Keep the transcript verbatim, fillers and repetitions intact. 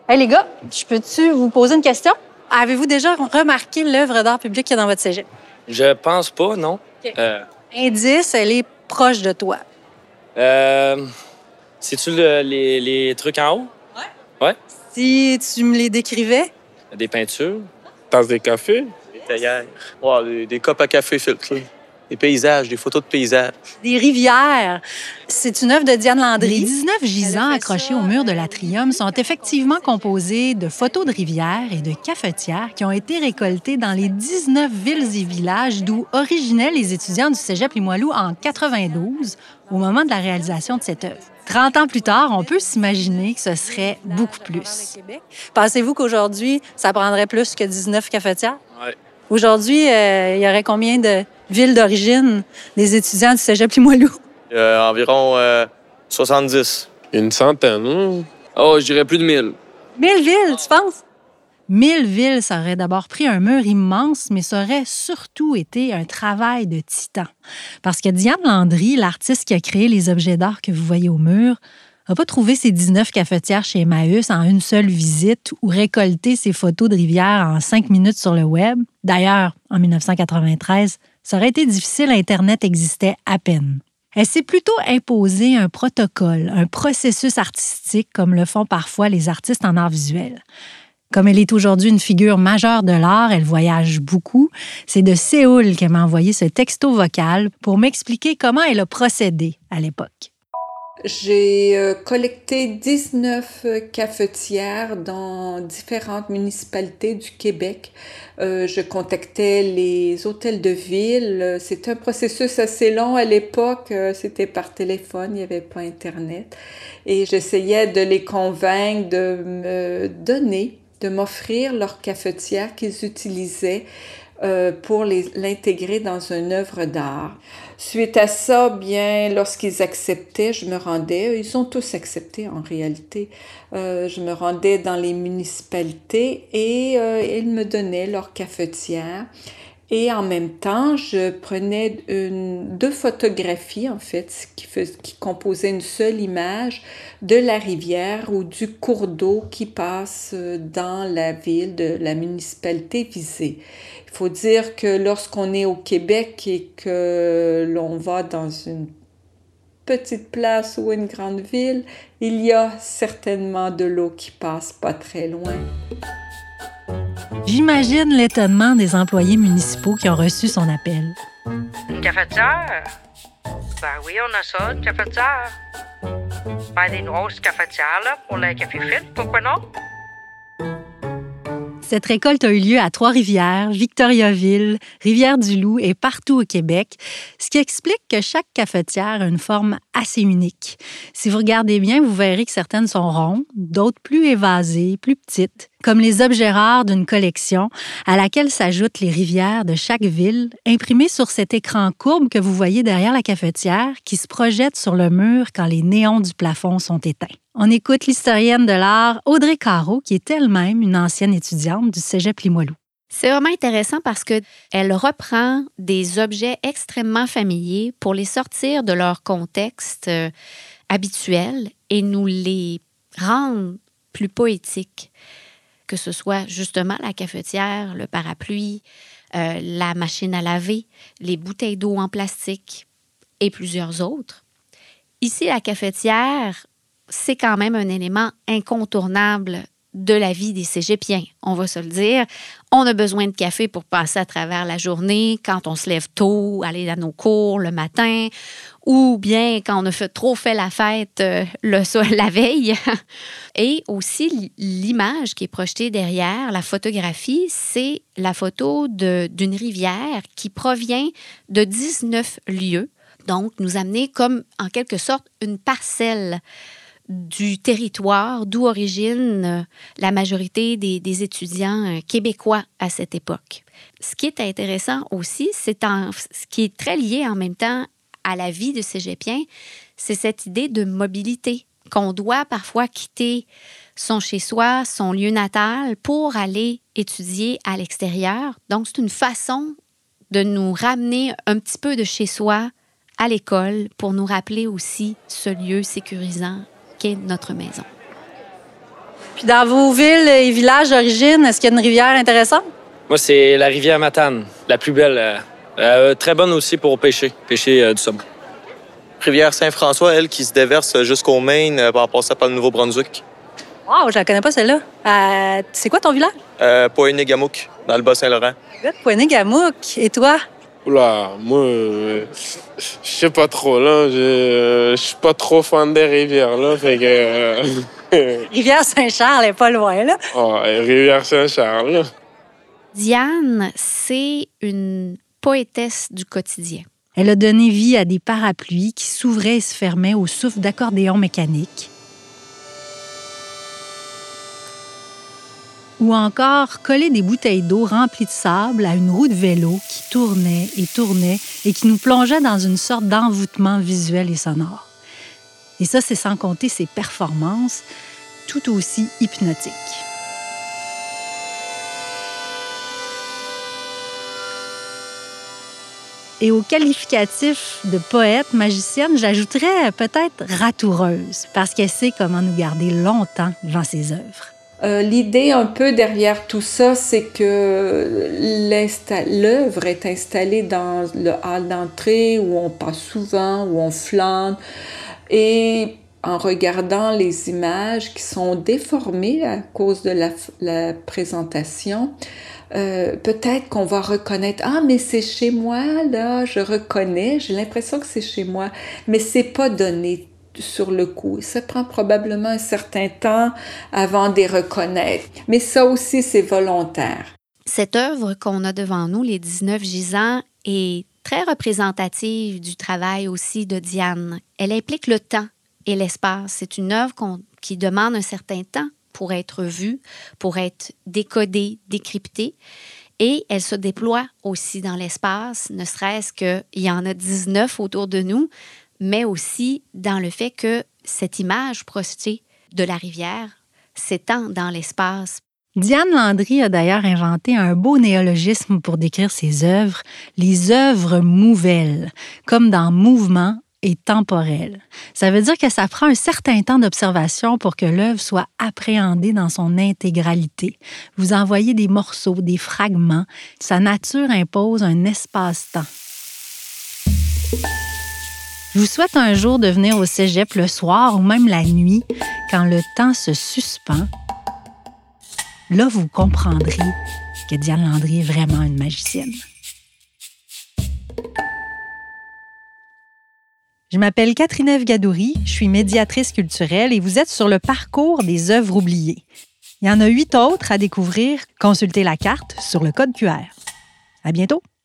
Hey les gars, je peux-tu vous poser une question? Avez-vous déjà remarqué l'œuvre d'art public qu'il y a dans votre cégep? Je pense pas, non. OK. Euh, Indice, elle est proche de toi. euh, C'est-tu le- les, les trucs en haut? Ouais. Ouais. Si tu me les décrivais? Des peintures? Tasse des cafés? Des théières. Ouais, des, des copes à café filtrés. Des paysages, des photos de paysages. Des rivières. C'est une œuvre de Diane Landry. Les dix-neuf gisants Elle a fait accrochés ça, au mur de euh, l'Atrium sont effectivement composés de photos de rivières et de cafetières qui ont été récoltées dans les dix-neuf villes et villages d'où originaient les étudiants du cégep Limoilou en quatre-vingt-douze, au moment de la réalisation de cette œuvre. trente ans plus tard, on peut s'imaginer que ce serait beaucoup plus. Pensez-vous qu'aujourd'hui, ça prendrait plus que dix-neuf cafetières? Ouais. Aujourd'hui, euh, il y aurait combien de villes d'origine des étudiants du cégep Limoilou? Euh, environ euh, soixante-dix. Une centaine, hein? Oh, je dirais plus de mille. Mille villes, tu penses? Mille villes, ça aurait d'abord pris un mur immense, mais ça aurait surtout été un travail de titan. Parce que Diane Landry, l'artiste qui a créé les objets d'art que vous voyez au mur, n'a pas trouvé ses dix-neuf cafetières chez Emmaüs en une seule visite ou récolté ses photos de rivières en cinq minutes sur le web. D'ailleurs, en dix-neuf cent quatre-vingt-treize, ça aurait été difficile, Internet existait à peine. Elle s'est plutôt imposé un protocole, un processus artistique comme le font parfois les artistes en art visuel. Comme elle est aujourd'hui une figure majeure de l'art, elle voyage beaucoup. C'est de Séoul qu'elle m'a envoyé ce texto vocal pour m'expliquer comment elle a procédé à l'époque. J'ai euh, collecté dix-neuf cafetières dans différentes municipalités du Québec. Euh, je contactais les hôtels de ville. C'était un processus assez long à l'époque. C'était par téléphone, il n'y avait pas Internet. Et j'essayais de les convaincre de me donner, de m'offrir leur cafetière qu'ils utilisaient euh, pour les, l'intégrer dans une œuvre d'art. Suite à ça, bien, lorsqu'ils acceptaient, je me rendais, ils ont tous accepté en réalité, euh, je me rendais dans les municipalités et euh, ils me donnaient leur cafetière. Et en même temps, je prenais une, deux photographies, en fait, qui, fais, qui composaient une seule image de la rivière ou du cours d'eau qui passe dans la ville de la municipalité visée. Il faut dire que lorsqu'on est au Québec et que l'on va dans une petite place ou une grande ville, il y a certainement de l'eau qui passe pas très loin. J'imagine l'étonnement des employés municipaux qui ont reçu son appel. Une cafetière? Ben oui, on a ça, une cafetière. Ben, des grosses cafetières, là, pour le café filtre, pourquoi non? Cette récolte a eu lieu à Trois-Rivières, Victoriaville, Rivière-du-Loup et partout au Québec, ce qui explique que chaque cafetière a une forme assez unique. Si vous regardez bien, vous verrez que certaines sont rondes, d'autres plus évasées, plus petites, comme les objets rares d'une collection à laquelle s'ajoutent les rivières de chaque ville, imprimées sur cet écran courbe que vous voyez derrière la cafetière qui se projette sur le mur quand les néons du plafond sont éteints. On écoute l'historienne de l'art Audrey Caro, qui est elle-même une ancienne étudiante du cégep Limoilou. C'est vraiment intéressant parce qu'elle reprend des objets extrêmement familiers pour les sortir de leur contexte euh, habituel et nous les rendre plus poétiques. Que ce soit justement la cafetière, le parapluie, euh, la machine à laver, les bouteilles d'eau en plastique et plusieurs autres. Ici, la cafetière, c'est quand même un élément incontournable de la vie des cégepiens, on va se le dire. On a besoin de café pour passer à travers la journée, quand on se lève tôt, aller à nos cours le matin, ou bien quand on a fait, trop fait la fête euh, le, la veille. Et aussi, l'image qui est projetée derrière, la photographie, c'est la photo de, d'une rivière qui provient de dix-neuf lieux, donc nous amener comme, en quelque sorte, une parcelle du territoire d'où origine la majorité des, des étudiants québécois à cette époque. Ce qui est intéressant aussi, c'est en, ce qui est très lié en même temps à la vie de cégepien, c'est cette idée de mobilité, qu'on doit parfois quitter son chez-soi, son lieu natal, pour aller étudier à l'extérieur. Donc, c'est une façon de nous ramener un petit peu de chez-soi à l'école pour nous rappeler aussi ce lieu sécurisant qu'est notre maison. Puis dans vos villes et villages d'origine, est-ce qu'il y a une rivière intéressante? Moi, c'est la rivière Matane, la plus belle. Euh, euh, très bonne aussi pour pêcher, pêcher euh, du saumon. Rivière Saint-François, elle, qui se déverse jusqu'au Maine euh, en passant par le Nouveau-Brunswick. Wow, je la connais pas celle-là. Euh, c'est quoi ton village? Euh, Poinégamook, dans le Bas-Saint-Laurent. Poinégamook. Et toi? Oula, moi, euh, je sais pas trop, là. Je je suis pas trop fan des rivières, là. Fait que. euh, Rivière Saint-Charles est pas loin, là. oh, rivière Saint-Charles, là. Diane, c'est une poétesse du quotidien. Elle a donné vie à des parapluies qui s'ouvraient et se fermaient au souffle d'accordéon mécanique. Ou encore coller des bouteilles d'eau remplies de sable à une roue de vélo qui tournait et tournait et qui nous plongeait dans une sorte d'envoûtement visuel et sonore. Et ça, c'est sans compter ses performances, tout aussi hypnotiques. Et au qualificatif de poète, magicienne, j'ajouterais peut-être ratoureuse, parce qu'elle sait comment nous garder longtemps devant ses œuvres. Euh, l'idée un peu derrière tout ça, c'est que l'œuvre est installée dans le hall d'entrée où on passe souvent, où on flâne. Et en regardant les images qui sont déformées à cause de la, la présentation, euh, peut-être qu'on va reconnaître « Ah, mais c'est chez moi, là, je reconnais, j'ai l'impression que c'est chez moi. » Mais c'est pas donné sur le coup. Ça prend probablement un certain temps avant de les reconnaître. Mais ça aussi, c'est volontaire. Cette œuvre qu'on a devant nous, les dix-neuf gisants, est très représentative du travail aussi de Diane. Elle implique le temps et l'espace. C'est une œuvre qu'on, qui demande un certain temps pour être vue, pour être décodée, décryptée. Et elle se déploie aussi dans l'espace, ne serait-ce qu'il y en a dix-neuf autour de nous, mais aussi dans le fait que cette image projetée de la rivière s'étend dans l'espace. Diane Landry a d'ailleurs inventé un beau néologisme pour décrire ses œuvres, les œuvres mouvelles, comme dans mouvement et temporel. Ça veut dire que ça prend un certain temps d'observation pour que l'œuvre soit appréhendée dans son intégralité. Vous en voyez des morceaux, des fragments. Sa nature impose un espace-temps. Je vous souhaite un jour de venir au cégep le soir ou même la nuit, quand le temps se suspend. Là, vous comprendrez que Diane Landry est vraiment une magicienne. Je m'appelle Catherine Ève Gadouri, je suis médiatrice culturelle et vous êtes sur le parcours des œuvres oubliées. Il y en a huit autres à découvrir. Consultez la carte sur le code Q R. À bientôt!